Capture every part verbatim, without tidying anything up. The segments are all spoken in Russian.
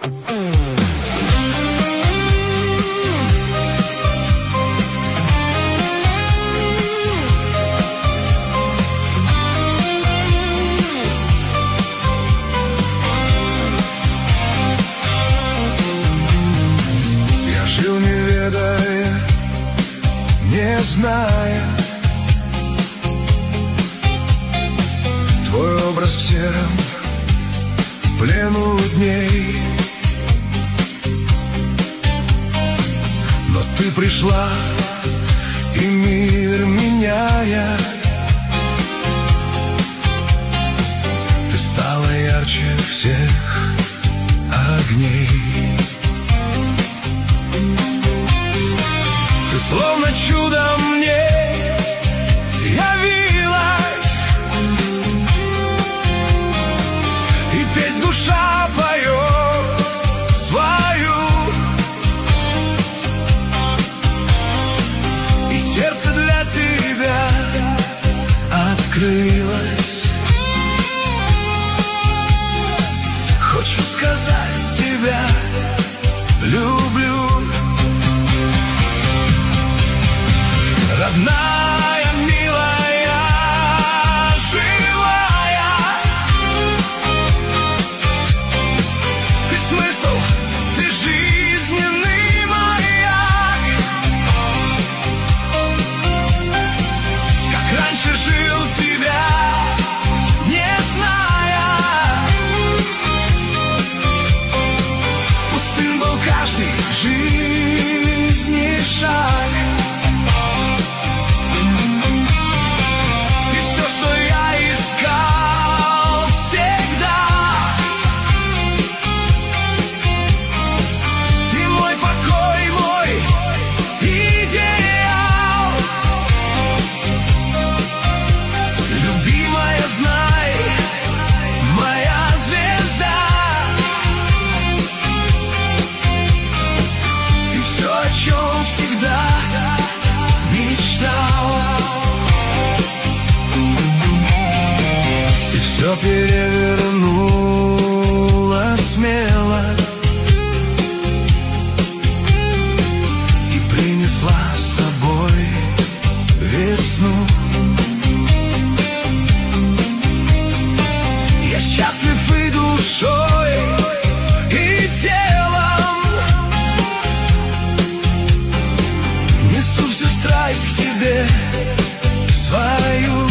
Не зная твой образ в сером плену дней, но ты пришла, и мир меняя, ты стала ярче всех огней. Ты словно чудом мне явилась, и песнь душа поет свою, и сердце для тебя открылось. Хочу сказать, тебя люблю. Родная, милая, живая, ты смысл, ты жизненный маяк. Как раньше жил тебя, не зная, пустым был каждый жизни шаг. Все перевернула смело и принесла с собой весну. Я счастлив и душой, и телом, несу всю страсть к тебе свою.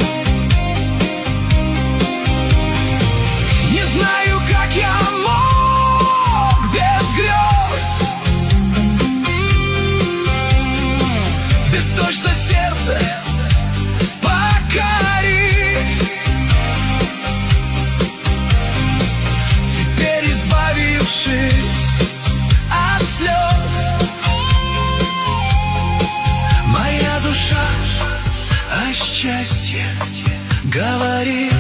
Точно сердце покорит. Теперь, избавившись от слез, моя душа о счастье говорит.